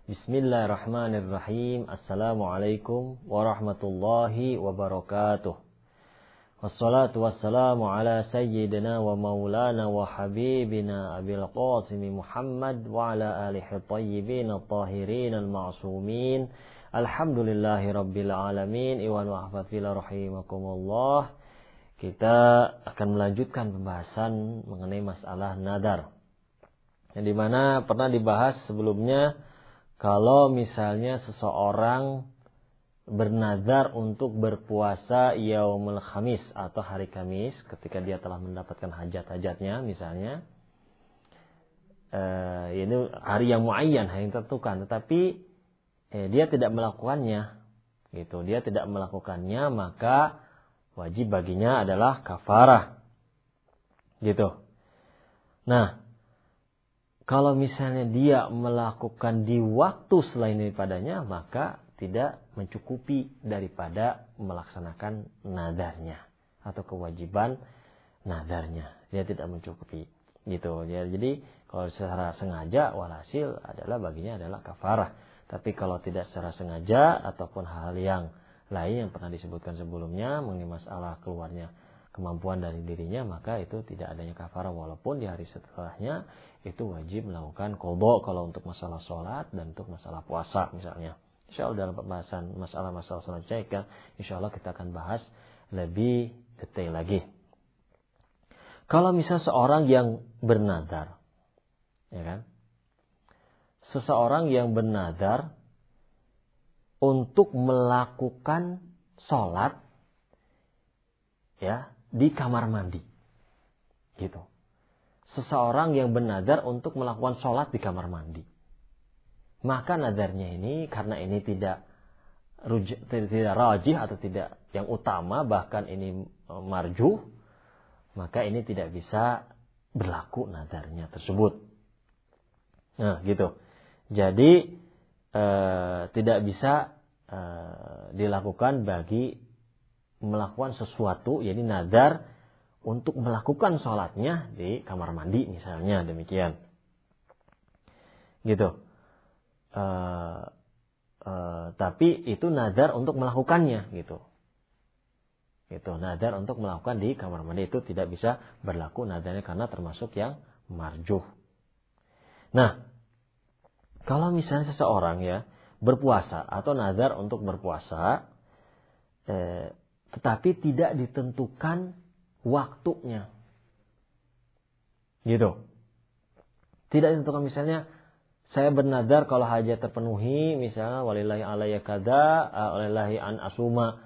Bismillahirrahmanirrahim. Assalamualaikum warahmatullahi wabarakatuh. Wassalatu wassalamu ala sayyidina wa maulana wa habibina Abil Qasim Muhammad wa ala alihi tayyibin at-tahirin al-ma'sumin. Alhamdulillahi rabbil alamin. Iwan wa hafazillah rahimakumullah. Kita akan melanjutkan pembahasan mengenai masalah nadar. Yang dimana pernah dibahas sebelumnya, kalau misalnya seseorang bernazar untuk berpuasa yaumul khamis atau hari Kamis ketika dia telah mendapatkan hajat-hajatnya misalnya, ini hari yang muayyan, hari yang tertentukan, tetapi dia tidak melakukannya, gitu. Dia tidak melakukannya, maka wajib baginya adalah kafarah, gitu. Nah, kalau misalnya dia melakukan di waktu selain daripadanya, maka tidak mencukupi daripada melaksanakan nadarnya atau kewajiban nadarnya. Dia tidak mencukupi, gitu. Ya, jadi kalau secara sengaja, walhasil adalah baginya adalah kafarah. Tapi kalau tidak secara sengaja ataupun hal yang lain yang pernah disebutkan sebelumnya mengenai masalah keluarnya kemampuan dari dirinya, maka itu tidak adanya kafarah, walaupun di hari setelahnya itu wajib melakukan qadha kalau untuk masalah sholat dan untuk masalah puasa misalnya. Insyaallah dalam pembahasan masalah-masalah selanjutnya, insyaallah kita akan bahas lebih detail lagi. Kalau misal seorang yang bernadar, ya kan? Seseorang yang bernadar untuk melakukan sholat, ya, di kamar mandi, gitu. Seseorang yang bernadar untuk melakukan sholat di kamar mandi, maka nadarnya ini karena ini tidak rajih atau tidak yang utama, bahkan ini marjuh, maka ini tidak bisa berlaku nadarnya tersebut. Nah, gitu. Jadi tidak bisa dilakukan bagi melakukan sesuatu, yakni nadar untuk melakukan sholatnya di kamar mandi misalnya, demikian, gitu. Tapi itu nadar untuk melakukannya, gitu. Itu nadar untuk melakukan di kamar mandi, itu tidak bisa berlaku nadarnya karena termasuk yang marjuh. Nah, kalau misalnya seseorang ya berpuasa atau nadar untuk berpuasa, tetapi tidak ditentukan waktunya, gitu. Tidak ditentukan, misalnya saya bernadar kalau hajat terpenuhi, misalnya walillahi alayya kada, walillahi an asuma,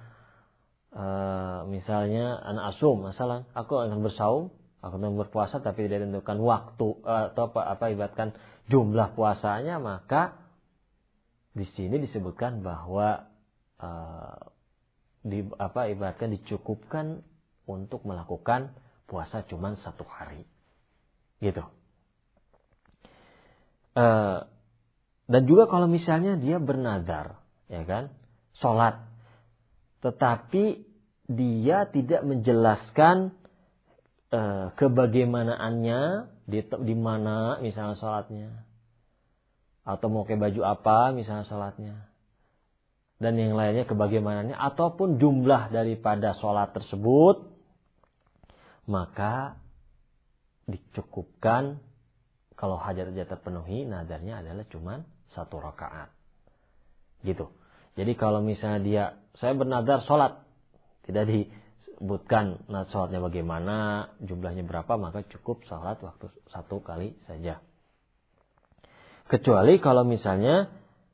misalnya an asum, masalah aku akan bersaum, aku akan berpuasa, tapi tidak ditentukan waktu atau ibaratkan jumlah puasanya, maka di sini disebutkan bahwa ibaratkan dicukupkan untuk melakukan puasa cuma 1 hari, gitu. Dan juga kalau misalnya dia bernadar, ya kan, sholat, tetapi dia tidak menjelaskan kebagaimanaannya, di mana misalnya sholatnya, atau mau pakai baju apa misalnya sholatnya, dan yang lainnya kebagaimanaannya, ataupun jumlah daripada sholat tersebut, maka dicukupkan kalau hajat-hajat terpenuhi, nadarnya adalah cuma 1 rakaat, gitu. Jadi kalau misalnya saya bernadar sholat, tidak disebutkan sholatnya bagaimana, jumlahnya berapa, maka cukup sholat waktu 1 kali saja. Kecuali kalau misalnya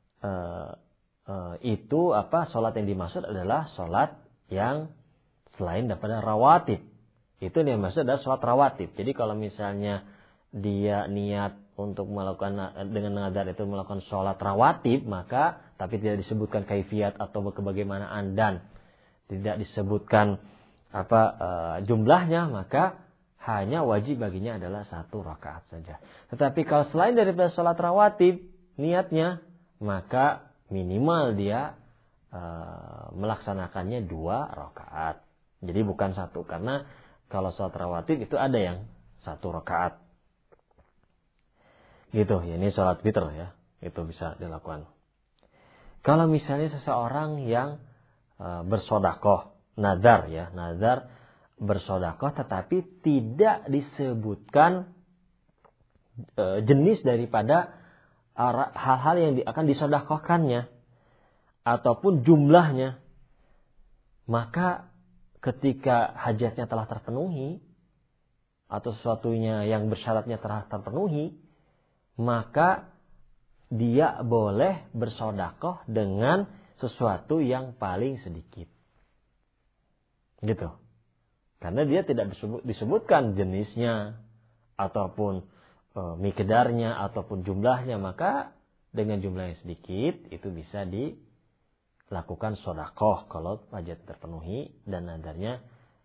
sholat yang dimaksud adalah sholat yang selain daripada rawatib. Itu yang dimaksud adalah sholat rawatib. Jadi kalau misalnya dia niat untuk melakukan dengan nadar itu melakukan sholat rawatib, maka tapi tidak disebutkan kaifiat atau kebagaimanaan dan tidak disebutkan jumlahnya, maka hanya wajib baginya adalah 1 rakaat saja. Tetapi kalau selain daripada sholat rawatib niatnya, maka minimal dia melaksanakannya 2 rakaat. Jadi bukan 1, karena kalau sholat rawatib itu ada yang 1 rakaat. Gitu, ya, ini sholat witir ya. itu bisa dilakukan. Kalau misalnya seseorang yang bersedekah, nazar bersedekah tetapi tidak disebutkan jenis daripada hal-hal yang akan disedekahkannya ataupun jumlahnya, maka ketika hajatnya telah terpenuhi atau sesuatunya yang bersyaratnya telah terpenuhi, maka dia boleh bersedekah dengan sesuatu yang paling sedikit. Gitu. Karena dia tidak disebutkan jenisnya ataupun miqdarnya ataupun jumlahnya, maka dengan jumlah yang sedikit itu bisa dilakukan sedekah kalau hajat terpenuhi dan nadarnya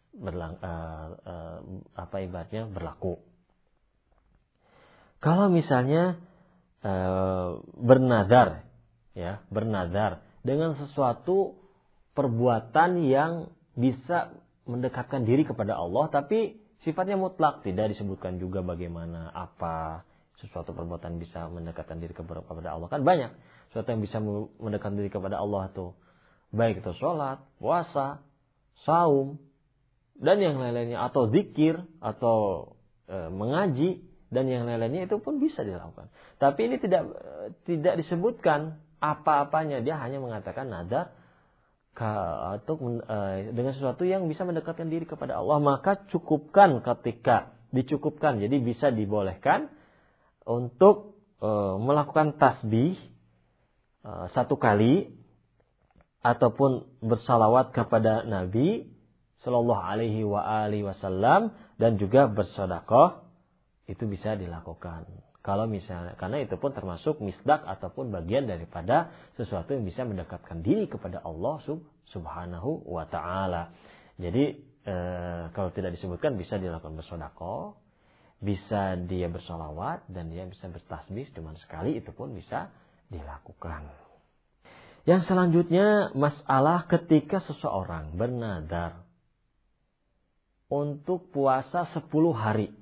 berlaku. Kalau misalnya bernadar dengan sesuatu perbuatan yang bisa mendekatkan diri kepada Allah tapi sifatnya mutlak, tidak disebutkan juga bagaimana apa sesuatu perbuatan bisa mendekatkan diri kepada Allah. Kan banyak sesuatu yang bisa mendekatkan diri kepada Allah tuh, baik itu sholat, puasa, saum dan yang lain-lainnya, atau zikir atau mengaji dan yang lain-lainnya, itu pun bisa dilakukan. Tapi ini tidak disebutkan apa-apanya, dia hanya mengatakan nadar dengan sesuatu yang bisa mendekatkan diri kepada Allah, maka cukupkan ketika dicukupkan. Jadi bisa dibolehkan untuk melakukan tasbih 1 kali ataupun bersalawat kepada Nabi Sallallahu Alaihi Wasallam dan juga bersedekah, itu bisa dilakukan. Kalau misalnya, karena itu pun termasuk misdak ataupun bagian daripada sesuatu yang bisa mendekatkan diri kepada Allah Subhanahu wa Ta'ala. Jadi kalau tidak disebutkan, bisa dilakukan bersedekah, bisa dia bersolawat, dan dia bisa bertasbih cuma sekali, itu pun bisa dilakukan. Yang selanjutnya, masalah ketika seseorang bernadar untuk puasa 10 hari.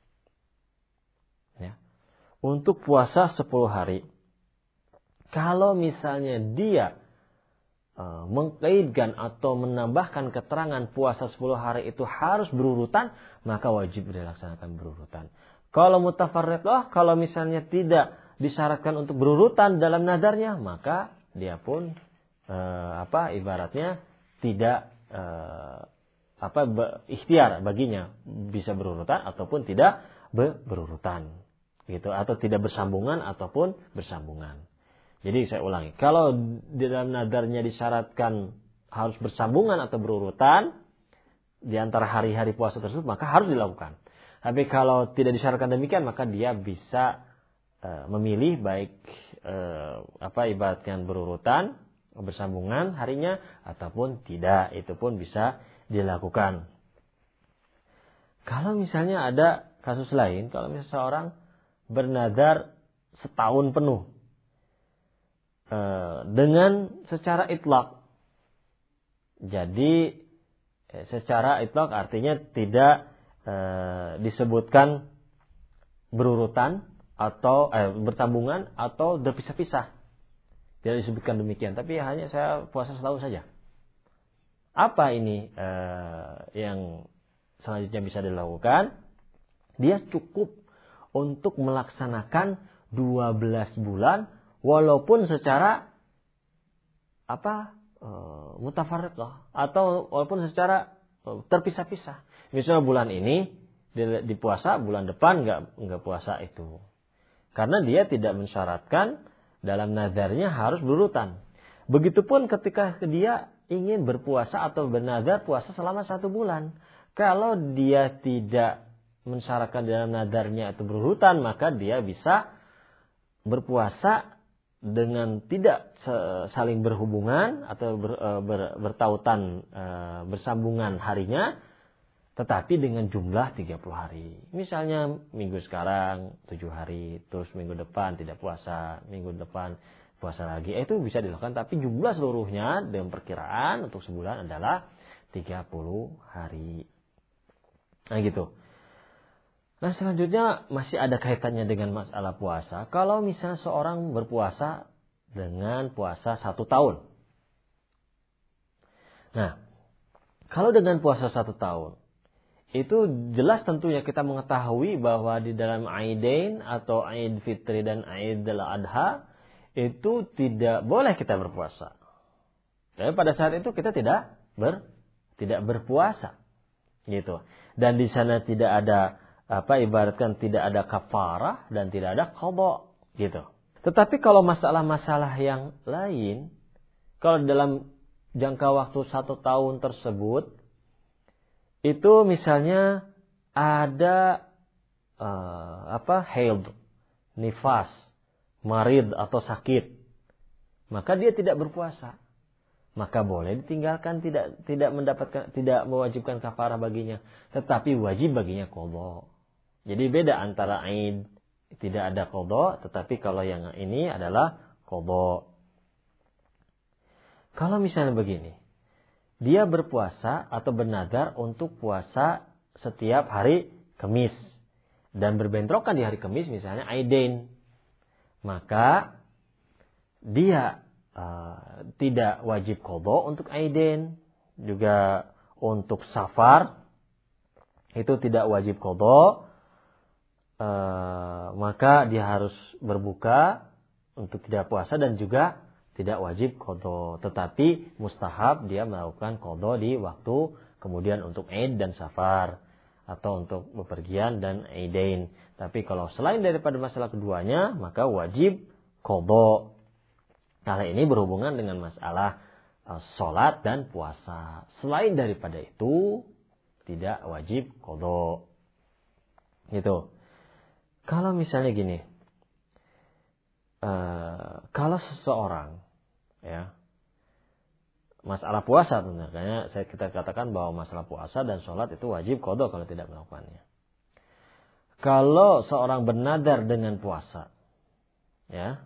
Untuk puasa 10 hari. Kalau misalnya dia mengkaitkan atau menambahkan keterangan puasa 10 hari itu harus berurutan, maka wajib dilaksanakan berurutan. Kalau mutafarriqah, kalau misalnya tidak disyaratkan untuk berurutan dalam nadarnya, maka dia pun ibaratnya tidak ikhtiar baginya, bisa berurutan ataupun tidak berurutan. Gitu, atau tidak bersambungan ataupun bersambungan. Jadi saya ulangi, kalau di dalam nadarnya disyaratkan harus bersambungan atau berurutan di antara hari-hari puasa tersebut, maka harus dilakukan. Tapi kalau tidak disyaratkan demikian, maka dia bisa memilih baik ibaratnya berurutan, bersambungan harinya ataupun tidak, itu pun bisa dilakukan. Kalau misalnya ada kasus lain, kalau misalnya seorang bernadar setahun penuh dengan secara itlaq. Jadi secara itlaq artinya tidak disebutkan berurutan atau bersambungan atau berpisah-pisah. Tidak disebutkan demikian, tapi hanya saya puasa setahun saja. Apa ini yang selanjutnya bisa dilakukan? Dia cukup untuk melaksanakan 12 bulan walaupun secara mutafarriqah atau walaupun secara terpisah-pisah. Misalnya bulan ini dipuasa, bulan depan enggak puasa itu. Karena dia tidak mensyaratkan dalam nadarnya harus berurutan. Begitupun ketika dia ingin berpuasa atau bernadar puasa selama 1 bulan. Kalau dia tidak mensyaratkan dalam nadarnya itu berurutan, maka dia bisa berpuasa dengan tidak saling berhubungan atau bertautan bersambungan harinya, tetapi dengan jumlah 30 hari. Misalnya minggu sekarang 7 hari, terus minggu depan tidak puasa, minggu depan puasa lagi. Itu bisa dilakukan, tapi jumlah seluruhnya dengan perkiraan untuk sebulan adalah 30 hari. Nah gitu. Nah selanjutnya masih ada kaitannya dengan masalah puasa. Kalau misalnya seorang berpuasa dengan puasa 1 tahun. Nah, kalau dengan puasa 1 tahun, itu jelas tentunya kita mengetahui bahwa di dalam Aidain atau Aid Fitri dan Aid Adha itu tidak boleh kita berpuasa. Dan pada saat itu kita tidak berpuasa, gitu. Dan di sana tidak ada ibaratkan tidak ada kafarah dan tidak ada qadha, gitu. Tetapi kalau masalah-masalah yang lain, kalau dalam jangka waktu 1 tahun tersebut, itu misalnya ada haid, nifas, marid atau sakit, maka dia tidak berpuasa. Maka boleh ditinggalkan, tidak mewajibkan kafarah baginya, tetapi wajib baginya qadha. Jadi beda antara aid tidak ada qadha, tetapi kalau yang ini adalah qadha. Kalau misalnya begini, dia berpuasa atau bernadar untuk puasa setiap hari Kamis dan berbentrokan di hari Kamis misalnya Aidain, maka dia tidak wajib qadha untuk Aidain, juga untuk safar itu tidak wajib qadha, maka dia harus berbuka untuk tidak puasa dan juga tidak wajib qadha, tetapi mustahab dia melakukan qadha di waktu kemudian untuk Aid dan safar atau untuk bepergian dan Aidain. Tapi kalau selain daripada masalah keduanya, maka wajib qadha. Hal ini berhubungan dengan masalah sholat dan puasa. Selain daripada itu, tidak wajib qadha. Gitu. Kalau misalnya gini, kalau seseorang, ya, masalah puasa tentunya kita katakan bahwa masalah puasa dan sholat itu wajib qadha kalau tidak melakukannya. Kalau seorang bernadar dengan puasa, ya,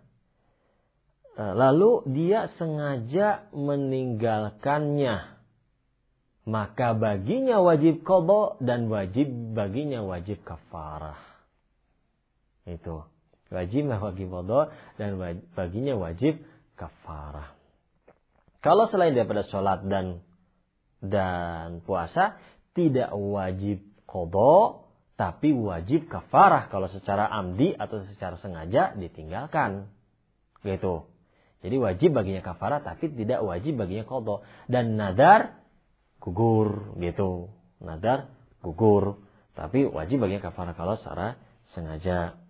lalu dia sengaja meninggalkannya, maka baginya wajib qadha dan baginya wajib kafarah. Itu wajib qadha dan baginya wajib kafarah. Kalau selain daripada sholat dan puasa tidak wajib qadha, tapi wajib kafarah kalau secara amdi atau secara sengaja ditinggalkan, gitu. Jadi wajib baginya kafarah tapi tidak wajib baginya qadha. Dan nadar gugur, gitu. Nadar gugur, tapi wajib baginya kafarah kalau secara sengaja.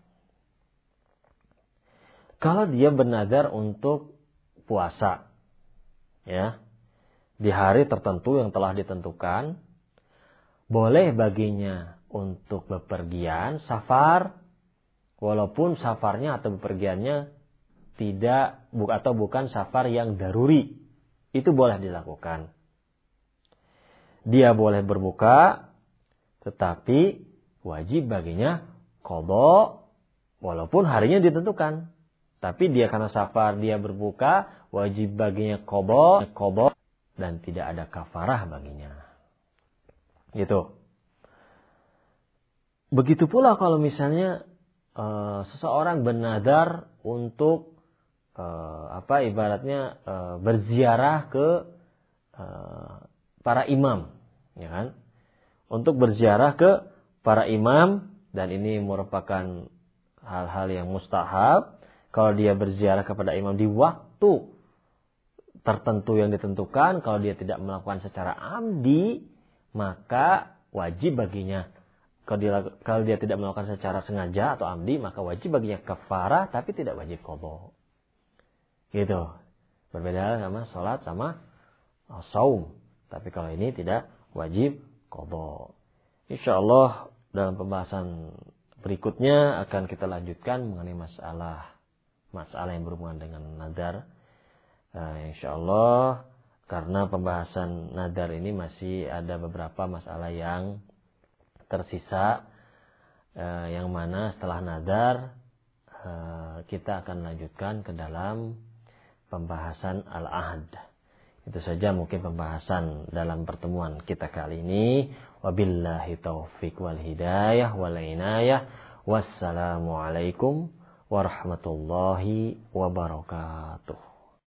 Kalau dia bernadar untuk puasa, ya, di hari tertentu yang telah ditentukan, boleh baginya untuk bepergian, safar, walaupun safarnya atau bepergiannya bukan safar yang daruri, itu boleh dilakukan. Dia boleh berbuka, tetapi wajib baginya qadha, walaupun harinya ditentukan. Tapi dia karena safar dia berbuka, wajib baginya qadha dan tidak ada kafarah baginya. Gitu. Begitu pula kalau misalnya seseorang bernadar untuk berziarah ke para imam, ya kan? Untuk berziarah ke para imam, dan ini merupakan hal-hal yang mustahab. Kalau dia berziarah kepada imam di waktu tertentu yang ditentukan, kalau dia tidak melakukan secara amdi, maka wajib baginya. Kalau dia tidak melakukan secara sengaja atau amdi, maka wajib baginya kafarah, tapi tidak wajib qadha. Gitu. Berbeda sama sholat sama saum. Tapi kalau ini tidak wajib qadha. Insyaallah dalam pembahasan berikutnya akan kita lanjutkan mengenai masalah yang berhubungan dengan nadar. Insyaallah, karena pembahasan nadar ini masih ada beberapa masalah yang tersisa, yang mana setelah nadar kita akan lanjutkan ke dalam pembahasan al-ahd. Itu saja mungkin pembahasan dalam pertemuan kita kali ini. Wabillahi taufiq wal hidayah wal inayah. Wassalamualaikum warahmatullahi wabarakatuh.